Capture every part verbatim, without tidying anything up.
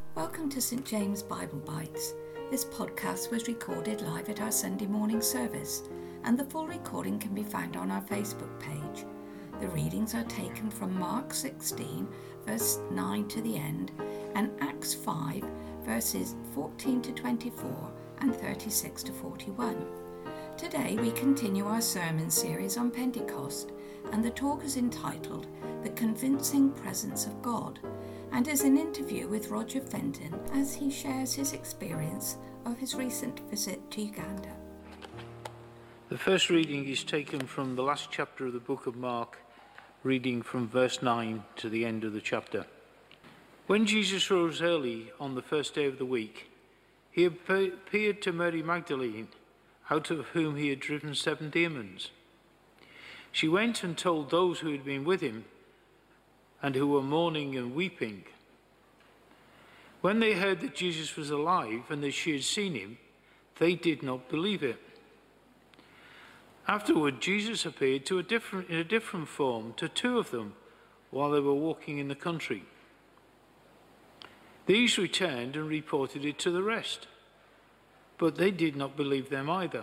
Welcome to Saint James Bible Bites. This podcast was recorded live at our Sunday morning service, and the full recording can be found on our Facebook page. The readings are taken from Mark sixteen, verse nine to the end, and Acts five, verses fourteen to twenty-four and thirty-six to forty-one. Today we continue our sermon series on Pentecost, and the talk is entitled The Convincing Presence of God, and is an interview with Roger Fenton as he shares his experience of his recent visit to Uganda. The first reading is taken from the last chapter of the book of Mark, reading from verse nine to the end of the chapter. When Jesus rose early on the first day of the week, he appeared to Mary Magdalene, out of whom he had driven seven demons. She went and told those who had been with him and who were mourning and weeping. When they heard that Jesus was alive and that she had seen him, they did not believe it. Afterward, Jesus appeared to a different, in a different form to two of them while they were walking in the country. These returned and reported it to the rest, but they did not believe them either.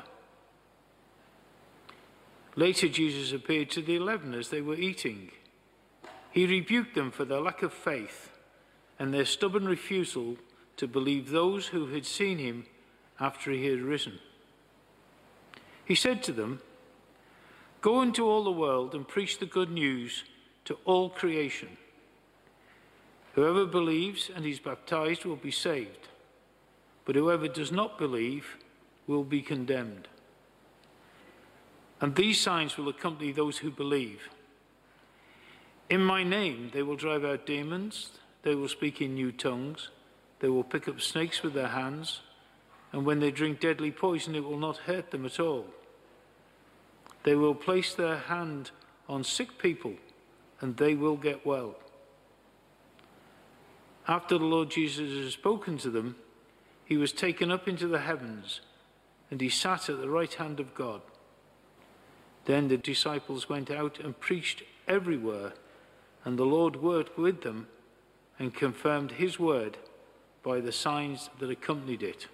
Later, Jesus appeared to the eleven as they were eating. He rebuked them for their lack of faith and their stubborn refusal to believe those who had seen him after he had risen. He said to them, "Go into all the world and preach the good news to all creation. Whoever believes and is baptized will be saved, but whoever does not believe will be condemned. And these signs will accompany those who believe. In my name they will drive out demons, they will speak in new tongues, they will pick up snakes with their hands, and when they drink deadly poison it will not hurt them at all. They will place their hand on sick people and they will get well." After the Lord Jesus had spoken to them, he was taken up into the heavens, and he sat at the right hand of God. Then the disciples went out and preached everywhere, and the Lord worked with them and confirmed his word by the signs that accompanied it.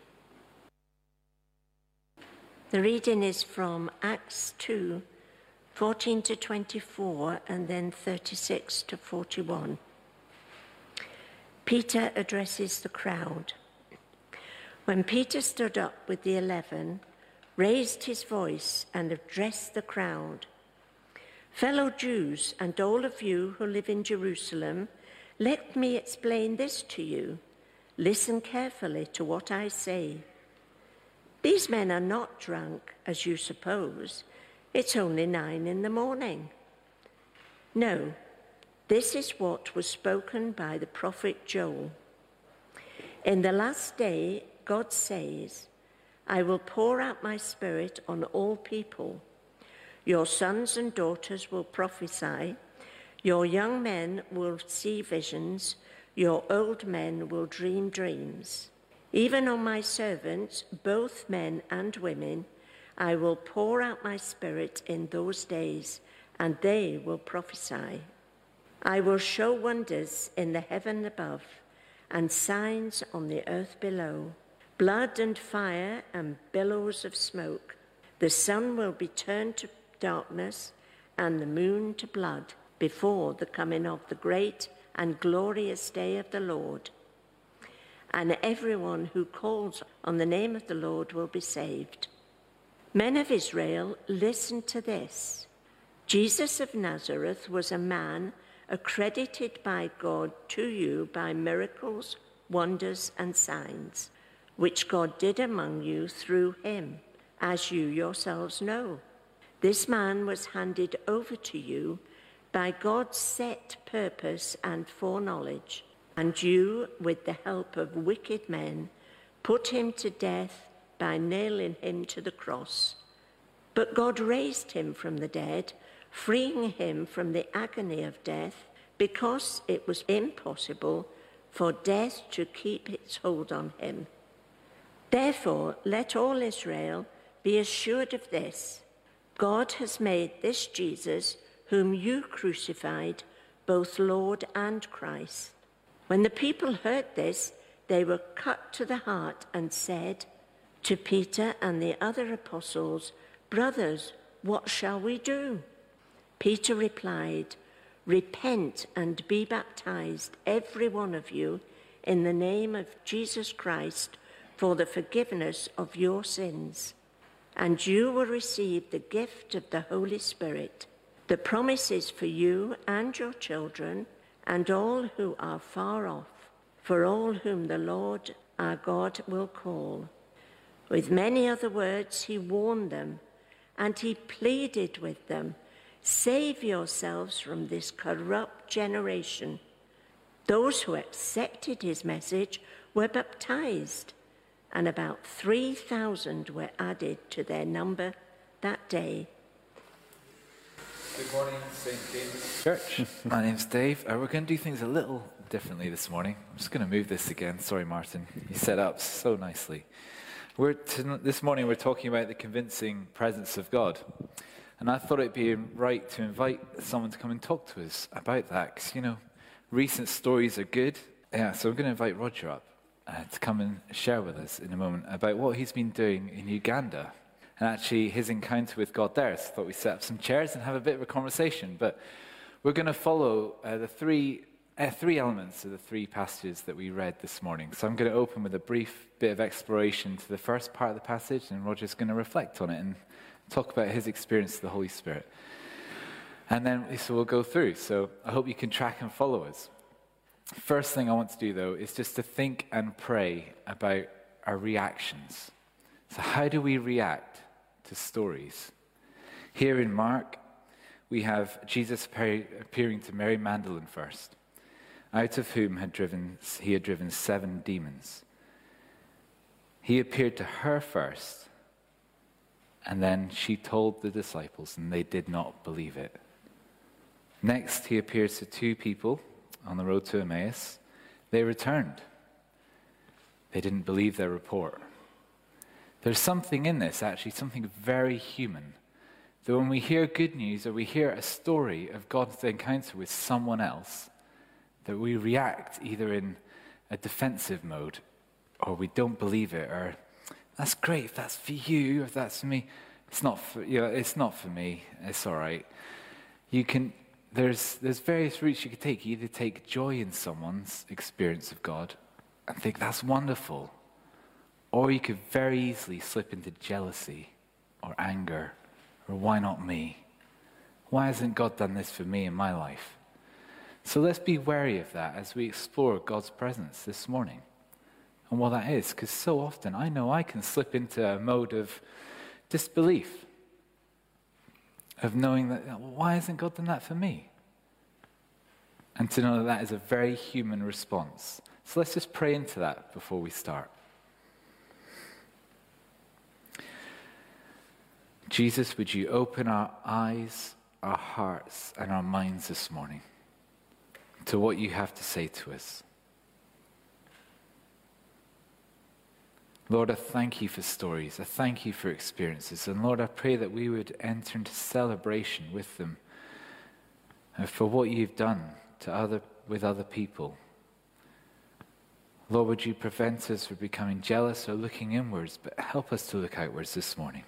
The reading is from Acts two, fourteen to twenty-four, and then thirty-six to forty-one. Peter addresses the crowd. When Peter stood up with the eleven, raised his voice and addressed the crowd, "Fellow Jews and all of you who live in Jerusalem, let me explain this to you. Listen carefully to what I say. These men are not drunk, as you suppose. It's only nine in the morning. No, this is what was spoken by the prophet Joel. In the last day, God says, I will pour out my spirit on all people. Your sons and daughters will prophesy. Your young men will see visions. Your old men will dream dreams. Even on my servants, both men and women, I will pour out my spirit in those days, and they will prophesy. I will show wonders in the heaven above and signs on the earth below, blood and fire and billows of smoke. The sun will be turned to darkness and the moon to blood before the coming of the great and glorious day of the Lord. And everyone who calls on the name of the Lord will be saved. Men of Israel, listen to this. Jesus of Nazareth was a man accredited by God to you by miracles, wonders, and signs, which God did among you through him, as you yourselves know. This man was handed over to you by God's set purpose and foreknowledge, and you, with the help of wicked men, put him to death by nailing him to the cross. But God raised him from the dead, freeing him from the agony of death, because it was impossible for death to keep its hold on him. Therefore, let all Israel be assured of this. God has made this Jesus, whom you crucified, both Lord and Christ. When the people heard this, they were cut to the heart and said to Peter and the other apostles, "Brothers, what shall we do?" Peter replied, "Repent and be baptized, every one of you, in the name of Jesus Christ, for the forgiveness of your sins, and you will receive the gift of the Holy Spirit. The promise is for you and your children and all who are far off, for all whom the Lord our God will call." With many other words he warned them, and he pleaded with them, "Save yourselves from this corrupt generation." Those who accepted his message were baptized, and about three thousand were added to their number that day. Good morning, Saint James Church. My name's Dave. Uh, we're going to do things a little differently this morning. I'm just going to move this again. Sorry, Martin. You set up so nicely. We're t- this morning we're talking about the convincing presence of God. And I thought it'd be right to invite someone to come and talk to us about that. Because, you know, recent stories are good. Yeah, so I'm going to invite Roger up uh, to come and share with us in a moment about what he's been doing in Uganda. And actually his encounter with God there. So I thought we'd set up some chairs and have a bit of a conversation. But we're going to follow uh, the three uh, three elements of the three passages that we read this morning. So I'm going to open with a brief bit of exploration to the first part of the passage, and Roger's going to reflect on it and talk about his experience of the Holy Spirit. And then so we'll go through. So I hope you can track and follow us. First thing I want to do, though, is just to think and pray about our reactions. So how do we react to stories? Here in Mark, we have Jesus appearing to Mary Magdalene first, out of whom had driven, he had driven seven demons. He appeared to her first, and then she told the disciples, and they did not believe it. Next, he appears to two people on the road to Emmaus. They returned. They didn't believe their report. There's something in this, actually, something very human, that when we hear good news or we hear a story of God's encounter with someone else, that we react either in a defensive mode or we don't believe it, or that's great if that's for you, or if that's for me. It's not for, you know, it's not for me. It's all right. You can, there's, there's various routes you could take. You either take joy in someone's experience of God and think that's wonderful, or you could very easily slip into jealousy or anger, or why not me? Why hasn't God done this for me in my life? So let's be wary of that as we explore God's presence this morning and what that is, because so often I know I can slip into a mode of disbelief, of knowing that, well, why hasn't God done that for me? And to know that that is a very human response. So let's just pray into that before we start. Jesus, would you open our eyes, our hearts, and our minds this morning to what you have to say to us. Lord, I thank you for stories. I thank you for experiences. And Lord, I pray that we would enter into celebration with them for what you've done to other, with other people. Lord, would you prevent us from becoming jealous or looking inwards, but help us to look outwards this morning.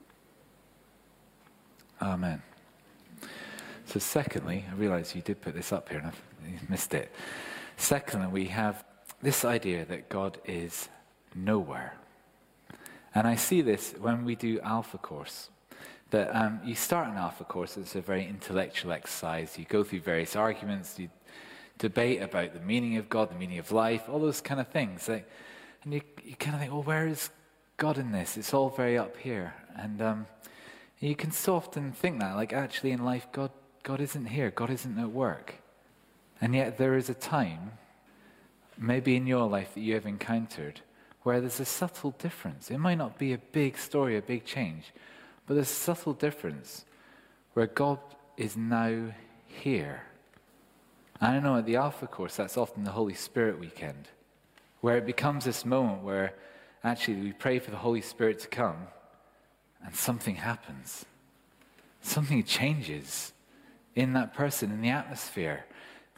Amen. So secondly, I realize you did put this up here and I've missed it. Secondly, we have this idea that God is nowhere. And I see this when we do Alpha Course. That um, you start an Alpha Course, it's a very intellectual exercise. You go through various arguments, you debate about the meaning of God, the meaning of life, all those kind of things. Like, and you, you kind of think, well, where is God in this? It's all very up here. And um, you can so often think that, like actually in life, God, God isn't here. God isn't at work. And yet there is a time, maybe in your life that you have encountered, where there's a subtle difference. It might not be a big story, a big change, but there's a subtle difference where God is now here. And I know at the Alpha Course, that's often the Holy Spirit weekend, where it becomes this moment where actually we pray for the Holy Spirit to come and something happens. Something changes in that person, in the atmosphere.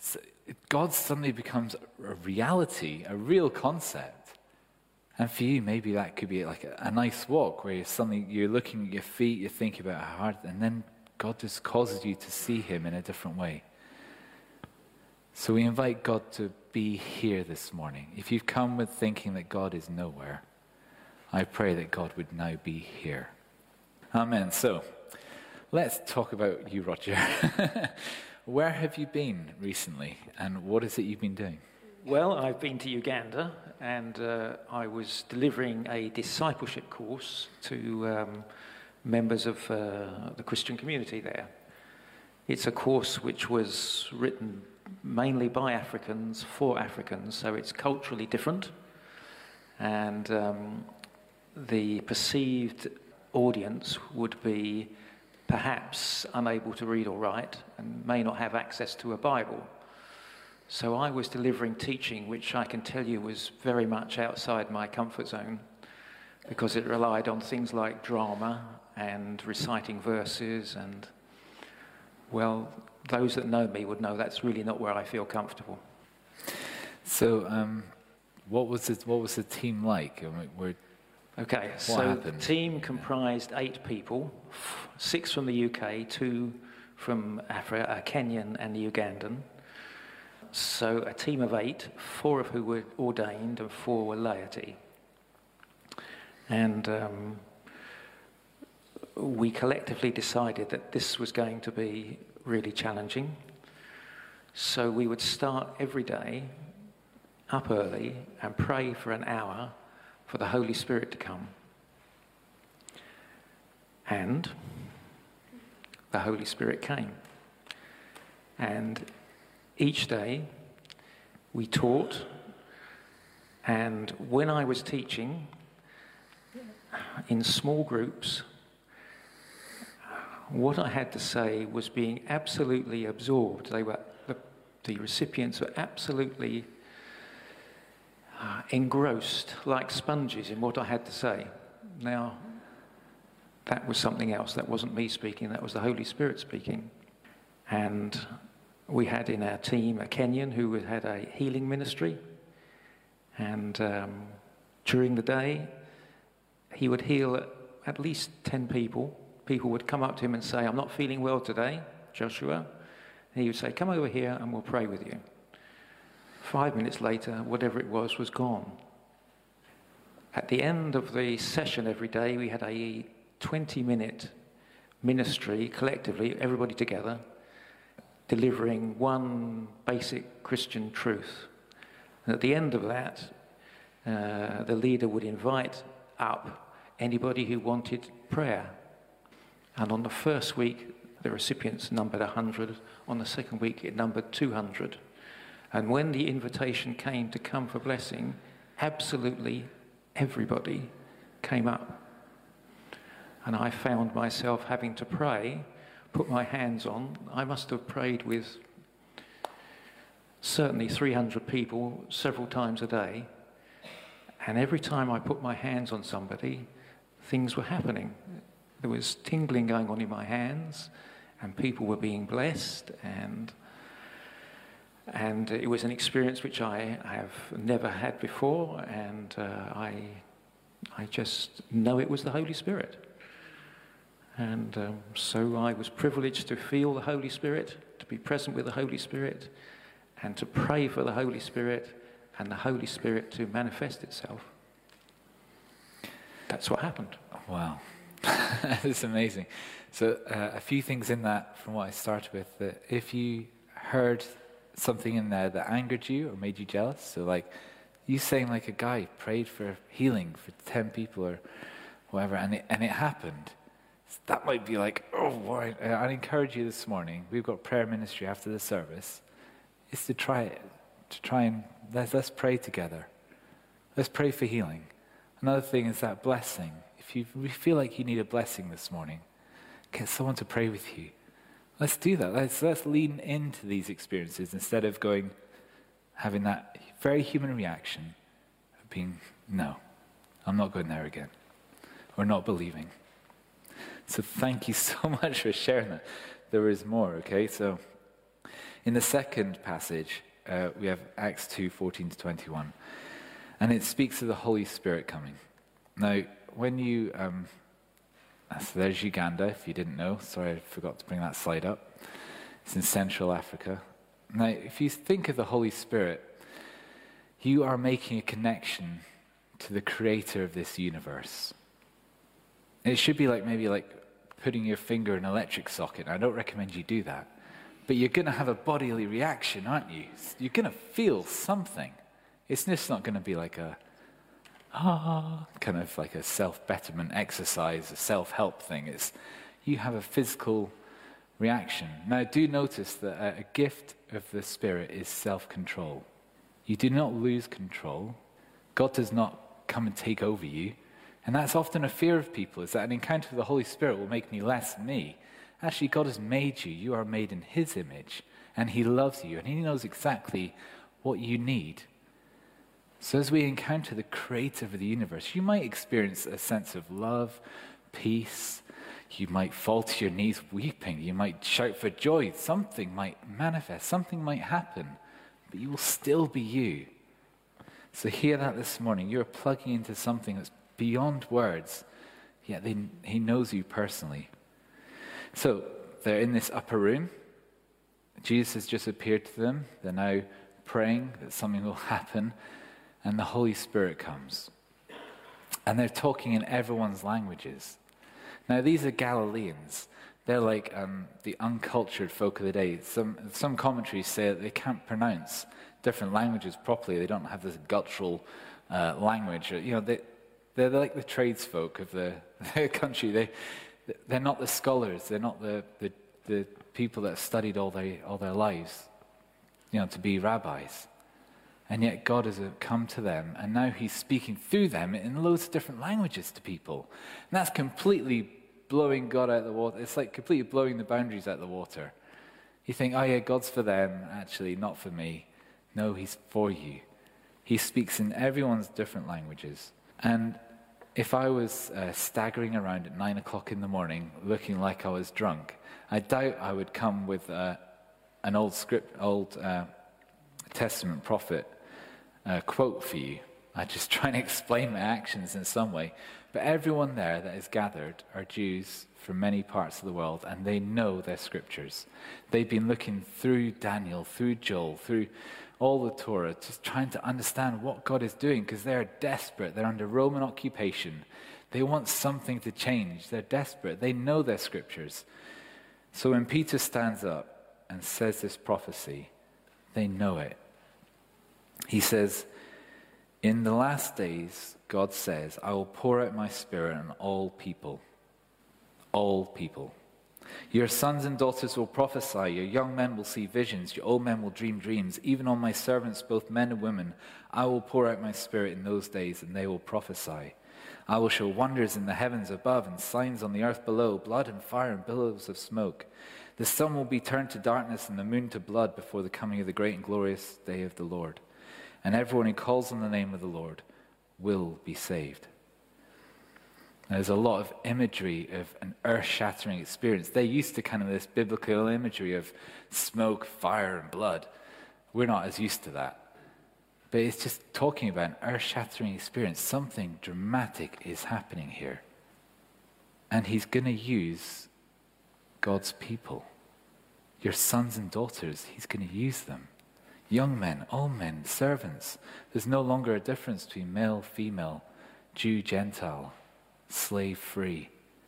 So God suddenly becomes a reality, a real concept. And for you, maybe that could be like a, a nice walk where you're suddenly you're looking at your feet, you're thinking about how hard, and then God just causes you to see him in a different way. So we invite God to be here this morning. If you've come with thinking that God is nowhere, I pray that God would now be here. Amen. So let's talk about you, Roger. Where have you been recently, and what is it you've been doing? Well, I've been to Uganda, and uh, I was delivering a discipleship course to um, members of uh, the Christian community there. It's a course which was written mainly by Africans, for Africans, so it's culturally different, and um, the perceived audience would be perhaps unable to read or write and may not have access to a Bible. So I was delivering teaching which I can tell you was very much outside my comfort zone, because it relied on things like drama and reciting verses, and, well, those that know me would know that's really not where I feel comfortable. So um, what was it, what was the team like? I mean, were, okay, what so happened? the team comprised eight people, f- six from the U K, two from Africa, a Kenyan and a Ugandan. So a team of eight, four of who were ordained and four were laity. And um, we collectively decided that this was going to be really challenging. So we would start every day up early and pray for an hour for the Holy Spirit to come. And the Holy Spirit came. And each day we taught, and when I was teaching in small groups, what I had to say was being absolutely absorbed. They were the, the recipients were absolutely uh, engrossed like sponges in what I had to say. Now, that was something else. That wasn't me speaking, that was the Holy Spirit speaking. And we had in our team a Kenyan who had a healing ministry, and um, during the day he would heal at least ten people. People would come up to him and say, "I'm not feeling well today, Joshua." And he would say, "Come over here and we'll pray with you." Five minutes later, whatever it was, was gone. At the end of the session every day, we had a twenty-minute ministry collectively, everybody together, delivering one basic Christian truth. And at the end of that, uh, the leader would invite up anybody who wanted prayer. And on the first week, the recipients numbered one hundred. On the second week, it numbered two hundred. And when the invitation came to come for blessing, absolutely everybody came up. And I found myself having to pray, put my hands on. I must have prayed with certainly three hundred people several times a day. And every time I put my hands on somebody, things were happening. There was tingling going on in my hands, and people were being blessed, and and it was an experience which I have never had before, and uh, I I just know it was the Holy Spirit. And um, so I was privileged to feel the Holy Spirit, to be present with the Holy Spirit, and to pray for the Holy Spirit and the Holy Spirit to manifest itself. That's what happened. Wow. That's amazing. So uh, a few things in that from what I started with, that if you heard something in there that angered you or made you jealous, so like you saying like a guy prayed for healing for ten people or whatever, and it, and it happened, that might be like, oh, boy. I'd encourage you this morning, we've got prayer ministry after the service, is to try it, to try and let's, let's pray together. Let's pray for healing. Another thing is that blessing. If you feel like you need a blessing this morning, get someone to pray with you. Let's do that. Let's, let's lean into these experiences instead of going, having that very human reaction of being, no, I'm not going there again, or not believing. So thank you so much for sharing that. There is more, okay? So In the second passage, uh, we have Acts two, fourteen to twenty-one. And it speaks of the Holy Spirit coming. Now, when you... Um, so there's Uganda, if you didn't know. Sorry, I forgot to bring that slide up. It's in Central Africa. Now, if you think of the Holy Spirit, you are making a connection to the creator of this universe. It should be like maybe like putting your finger in an electric socket. I don't recommend you do that. But you're going to have a bodily reaction, aren't you? You're going to feel something. It's just not going to be like a, ah, kind of like a self-betterment exercise, a self-help thing. It's, you have a physical reaction. Now, do notice that a, a gift of the Spirit is self-control. You do not lose control. God does not come and take over you. And that's often a fear of people, is that an encounter with the Holy Spirit will make me less me. Actually, God has made you. You are made in his image, and he loves you, and he knows exactly what you need. So as we encounter the creator of the universe, you might experience a sense of love, peace. You might fall to your knees weeping. You might shout for joy. Something might manifest. Something might happen. But you will still be you. So hear that this morning. You're plugging into something that's beyond words, yet they, he knows you personally. So they're in this upper room. Jesus has just appeared to them. They're now praying that something will happen, and the Holy Spirit comes. And they're talking in everyone's languages. Now, these are Galileans. They're like um, the uncultured folk of the day. Some, some commentaries say that they can't pronounce different languages properly. They don't have this guttural uh, language. You know, they, they're like the tradesfolk of the, the country. They, they're not the scholars. They're not the, the, the people that have studied all their, all their lives, you know, to be rabbis. And yet God has come to them, and now he's speaking through them in loads of different languages to people. And that's completely blowing God out of the water. It's like completely blowing the boundaries out of the water. You think, oh yeah, God's for them. Actually, not for me. No, he's for you. He speaks in everyone's different languages. And if I was uh, staggering around at nine o'clock in the morning looking like I was drunk, I doubt I would come with uh, an old script, old uh, Testament prophet uh, quote for you. I just try and explain my actions in some way. But everyone there that is gathered are Jews from many parts of the world, and they know their scriptures. They've been looking through Daniel, through Joel, through all the Torah, just trying to understand what God is doing, because they're desperate. They're under Roman occupation. They want something to change. They're desperate. They know their scriptures. So when Peter stands up and says this prophecy, they know it. He says, in the last days, God says, I will pour out my spirit on all people. All people. Your sons and daughters will prophesy, your young men will see visions, your old men will dream dreams. Even on my servants, both men and women, I will pour out my spirit in those days, and they will prophesy. I will show wonders in the heavens above and signs on the earth below, blood and fire and billows of smoke. The sun will be turned to darkness and the moon to blood before the coming of the great and glorious day of the Lord. And everyone who calls on the name of the Lord will be saved. There's a lot of imagery of an earth-shattering experience. They're used to kind of this biblical imagery of smoke, fire, and blood. We're not as used to that. But it's just talking about an earth-shattering experience. Something dramatic is happening here. And he's going to use God's people. Your sons and daughters, he's going to use them. Young men, old men, servants. There's no longer a difference between male, female, Jew, Gentile, slave, free.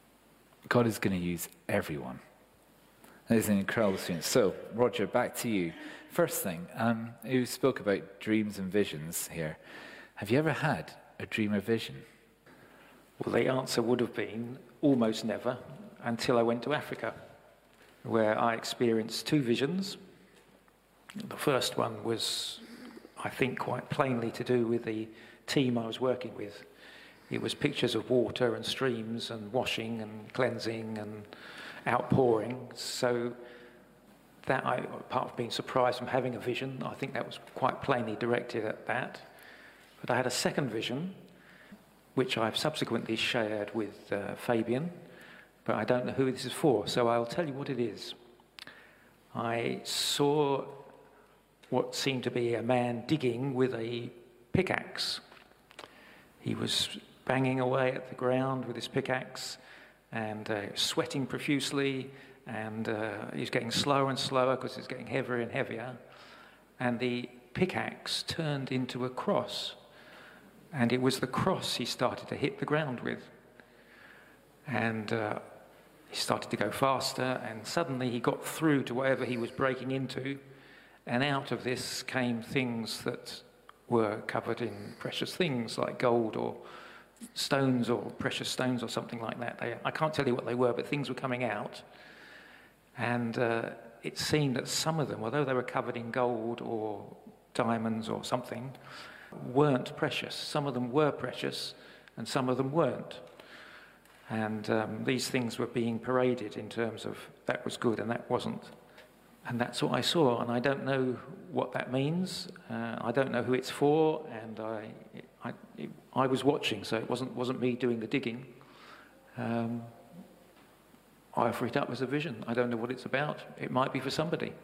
God is going to use everyone. That is an incredible experience. So, Roger, back to you. First thing, um, you spoke about dreams and visions here. Have you ever had a dream or vision? Well, the answer would have been almost never, until I went to Africa, where I experienced two visions. The first one was, I think, quite plainly to do with the team I was working with. It was pictures of water and streams and washing and cleansing and outpouring. So that, I, apart from being surprised from having a vision, I think that was quite plainly directed at that. But I had a second vision, which I've subsequently shared with uh, Fabian, but I don't know who this is for, so I'll tell you what it is. I saw what seemed to be a man digging with a pickaxe. He was banging away at the ground with his pickaxe and uh, sweating profusely, and uh, he was getting slower and slower because it was getting heavier and heavier. And the pickaxe turned into a cross, and it was the cross he started to hit the ground with. And uh, he started to go faster, and suddenly he got through to whatever he was breaking into, and out of this came things that were covered in precious things like gold or stones or precious stones or something like that. They, I can't tell you what they were, but things were coming out. And uh, it seemed that some of them, although they were covered in gold or diamonds or something, weren't precious. Some of them were precious and some of them weren't. And um, these things were being paraded in terms of that was good and that wasn't. And that's what I saw, and I don't know what that means. Uh, I don't know who it's for, and I, I, it, I was watching, so it wasn't wasn't me doing the digging. Um, I offer it up as a vision. I don't know what it's about. It might be for somebody.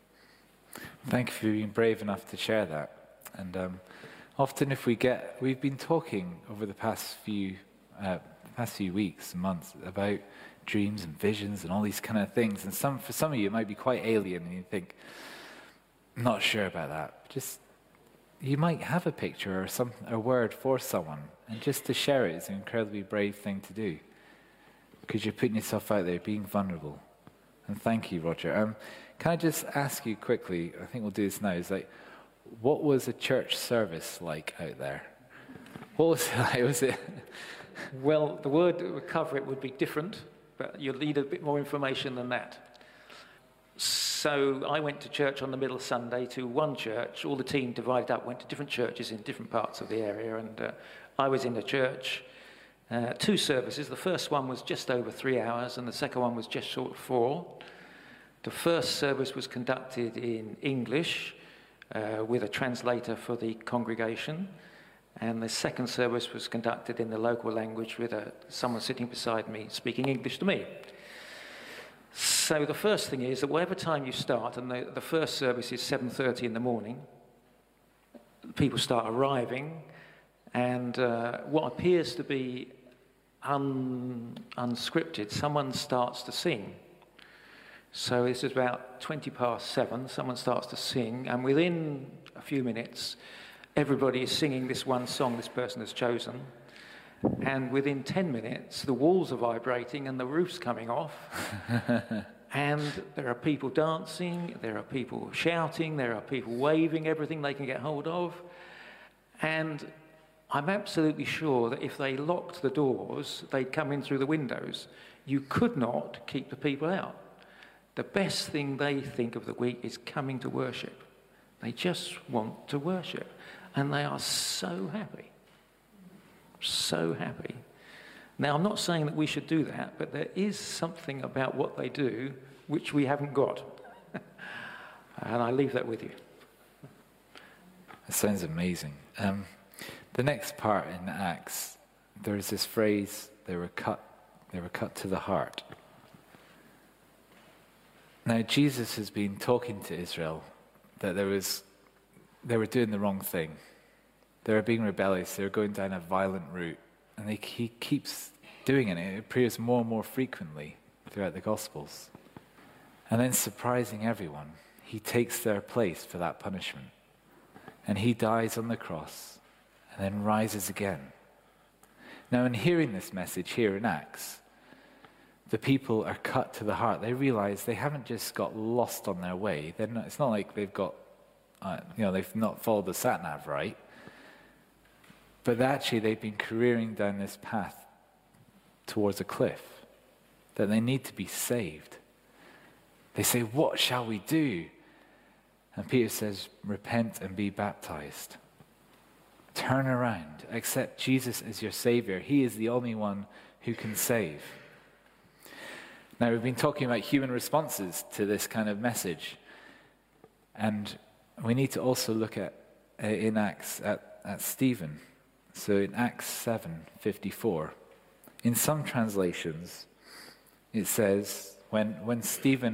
Thank you for being brave enough to share that. And um, often, if we get, we've been talking over the past few, uh, past few weeks and months about dreams and visions and all these kind of things, and some for some of you it might be quite alien, and you think, I'm not sure about that. Just you might have a picture or some a word for someone, and just to share it is an incredibly brave thing to do, because you're putting yourself out there, being vulnerable. And thank you, Roger. Um, can I just ask you quickly? I think we'll do this now. Is like, what was a church service like out there? What was it like? Was it? Well, the word that would cover it would be different, but you'll need a bit more information than that. So I went to church on the middle Sunday to one church. All the team divided up, went to different churches in different parts of the area, and uh, I was in the church. Uh, two services. The first one was just over three hours, and the second one was just short of four. The first service was conducted in English uh, with a translator for the congregation, and the second service was conducted in the local language with a, someone sitting beside me speaking English to me. So the first thing is that whatever time you start, and the, the first service is seven thirty in the morning, people start arriving, and uh, what appears to be un, unscripted, someone starts to sing. So this is about twenty past seven, someone starts to sing, and within a few minutes, everybody is singing this one song this person has chosen. And within ten minutes, the walls are vibrating and the roof's coming off. And there are people dancing, there are people shouting, there are people waving everything they can get hold of. And I'm absolutely sure that if they locked the doors, they'd come in through the windows. You could not keep the people out. The best thing they think of the week is coming to worship. They just want to worship. And they are so happy. So happy. Now, I'm not saying that we should do that, but there is something about what they do which we haven't got. And I leave that with you. That sounds amazing. Um, the next part in Acts, there's this phrase, they were cut, they were cut to the heart. Now, Jesus has been talking to Israel that there was, they were doing the wrong thing. They were being rebellious. They were going down a violent route. And they, he keeps doing it. It appears more and more frequently throughout the Gospels. And then surprising everyone, he takes their place for that punishment. And he dies on the cross and then rises again. Now, in hearing this message here in Acts, the people are cut to the heart. They realize they haven't just got lost on their way. They're not, it's not like they've got, uh, you know, they've not followed the sat-nav right. But actually they've been careering down this path towards a cliff, that they need to be saved. They say, what shall we do? And Peter says, repent and be baptized. Turn around. Accept Jesus as your Savior. He is the only one who can save. Now, we've been talking about human responses to this kind of message. And we need to also look at, uh, in Acts, at, at Stephen. So in Acts seven fifty-four, in some translations, it says, when, when Stephen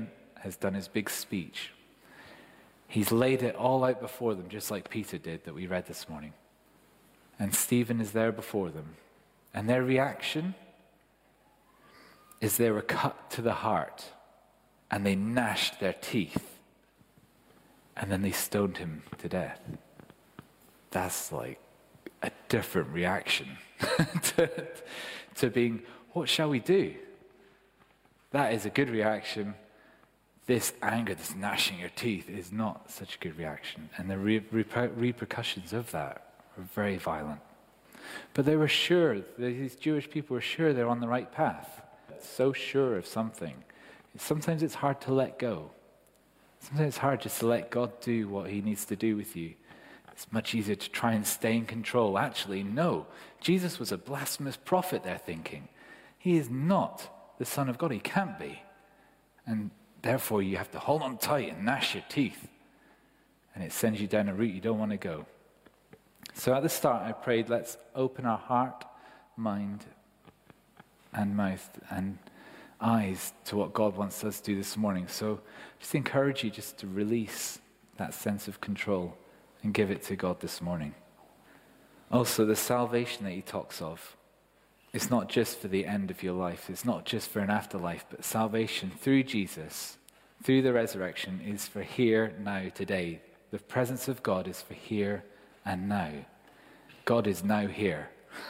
has done his big speech. He's laid it all out before them, just like Peter did that we read this morning. And Stephen is there before them. And their reaction is they were cut to the heart and they gnashed their teeth. And then they stoned him to death. That's like a different reaction to, to being, what shall we do? That is a good reaction. This anger, this gnashing your teeth is not such a good reaction. And the re- reper- repercussions of that are very violent. But they were sure, these Jewish people were sure they're on the right path. So sure of something. Sometimes it's hard to let go. Sometimes it's hard just to let God do what he needs to do with you. It's much easier to try and stay in control. Actually, no. Jesus was a blasphemous prophet, they're thinking. He is not the Son of God. He can't be. And therefore, you have to hold on tight and gnash your teeth. And it sends you down a route you don't want to go. So at the start, I prayed, let's open our heart, mind, and mouth, and eyes to what God wants us to do this morning. So just encourage you just to release that sense of control and give it to God this morning. Also, the salvation that he talks of, it's not just for the end of your life. It's not just for an afterlife, but salvation through Jesus, through the resurrection, is for here, now, today. The presence of God is for here and now. God is now here.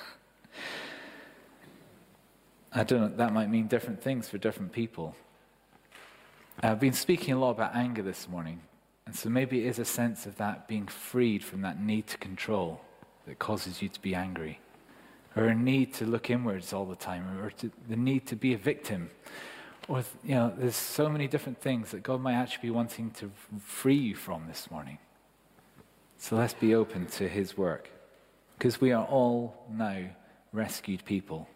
I don't know, that might mean different things for different people. I've been speaking a lot about anger this morning, and so maybe it is a sense of that being freed from that need to control that causes you to be angry, or a need to look inwards all the time, or to, the need to be a victim. Or, you know, there's so many different things that God might actually be wanting to free you from this morning. So let's be open to his work, because we are all now rescued people.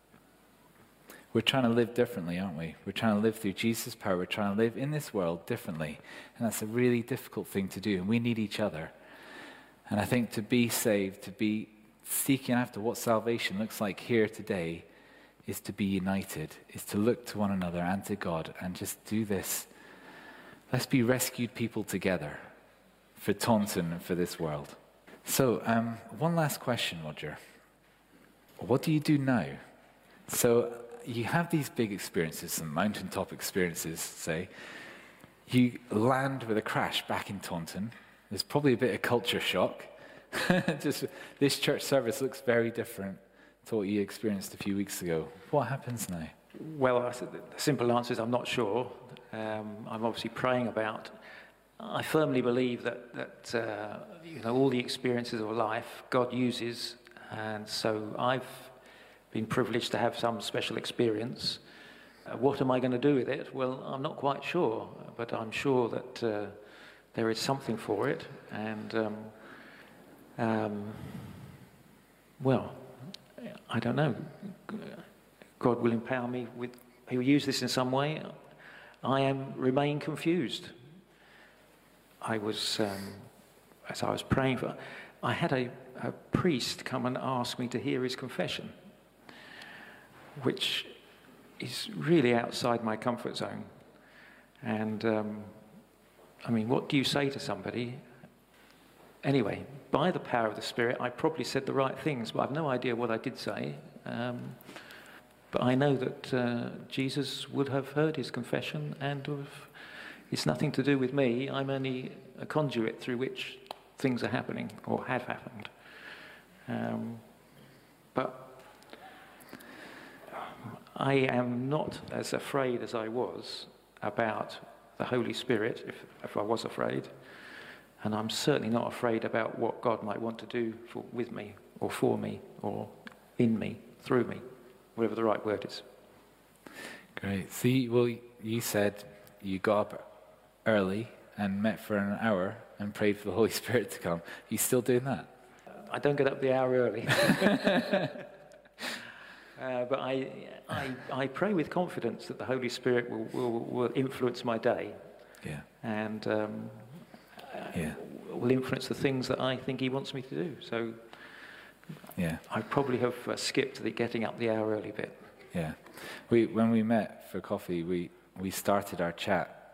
We're trying to live differently, aren't we? We're trying to live through Jesus' power. We're trying to live in this world differently. And that's a really difficult thing to do. And we need each other. And I think to be saved, to be seeking after what salvation looks like here today, is to be united, is to look to one another and to God and just do this. Let's be rescued people together for Taunton and for this world. So, um, one last question, Roger. What do you do now? So, you have these big experiences, some mountaintop experiences, say. You land with a crash back in Taunton. There's probably a bit of culture shock. Just this church service looks very different to what you experienced a few weeks ago. What happens now? Well, the simple answer is I'm not sure. Um, I'm obviously praying about. I firmly believe that that uh, you know, all the experiences of life God uses, and so I've been privileged to have some special experience. Uh, what am I going to do with it? Well, I'm not quite sure, but I'm sure that uh, there is something for it, and um, um, well, I don't know. God will empower me with. He will use this in some way. I am remain confused. I was, um, as I was praying for, I had a, a priest come and ask me to hear his confession, which is really outside my comfort zone. And, um, I mean, what do you say to somebody? Anyway, by the power of the Spirit, I probably said the right things, but I've no idea what I did say. Um, but I know that uh, Jesus would have heard his confession, and have, it's nothing to do with me. I'm only a conduit through which things are happening, or have happened. Um, but I am not as afraid as I was about the Holy Spirit, if, if I was afraid. And I'm certainly not afraid about what God might want to do for, with me, or for me, or in me, through me, whatever the right word is. Great. See, well, you said you got up early and met for an hour and prayed for the Holy Spirit to come. Are you still doing that? I don't get up the hour early. Uh, but I, I, I pray with confidence that the Holy Spirit will, will, will influence my day. Yeah. And um, yeah. will influence the things that I think he wants me to do. So yeah. I probably have uh, skipped the getting up the hour early bit. Yeah. We when we met for coffee, we, we started our chat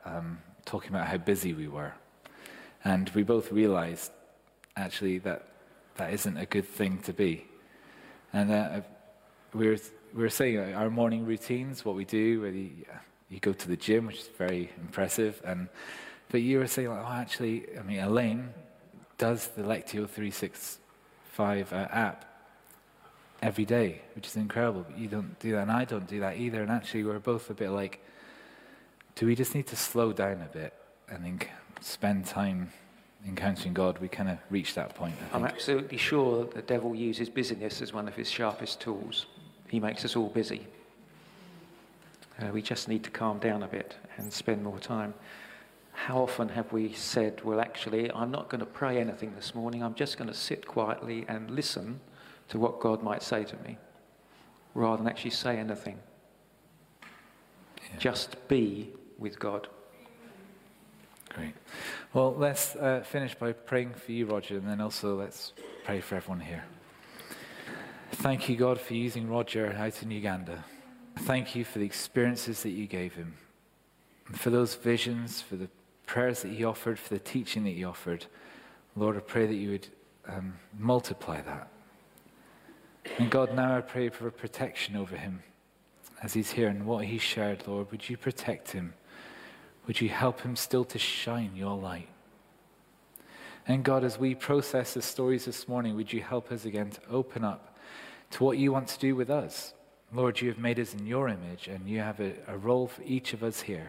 um, talking about how busy we were. And we both realized, actually, that that isn't a good thing to be. And uh, we were we were saying uh, our morning routines, what we do, whether you, you go to the gym, which is very impressive, and but you were saying, like, oh, actually, I mean, Elaine does the Lectio three sixty-five uh, app every day, which is incredible, but you don't do that, and I don't do that either, and actually we're both a bit like, do we just need to slow down a bit and then spend time encountering God? We kind of reach that point, I think. I'm absolutely sure that the devil uses busyness as one of his sharpest tools. He makes us all busy. Uh, we just need to calm down a bit and spend more time. How often have we said, well, actually, I'm not going to pray anything this morning. I'm just going to sit quietly and listen to what God might say to me, rather than actually say anything. Yeah. Just be with God. Great. Well, let's uh, finish by praying for you, Roger, and then also let's pray for everyone here. Thank you, God, for using Roger out in Uganda. Thank you for the experiences that you gave him, and for those visions, for the prayers that he offered, for the teaching that he offered. Lord, I pray that you would um, multiply that. And God, now I pray for protection over him as he's here and what he shared, Lord. Would you protect him? Would you help him still to shine your light? And God, as we process the stories this morning, would you help us again to open up to what you want to do with us? Lord, you have made us in your image, and you have a, a role for each of us here.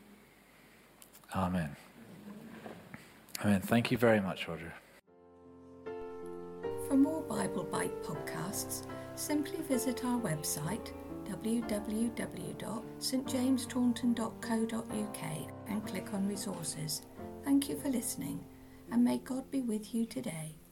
Amen. Amen. Thank you very much, Roger. For more Bible Bite podcasts, simply visit our website w w w dot st james taunton dot co dot u k and click on resources. Thank you for listening, and may God be with you today.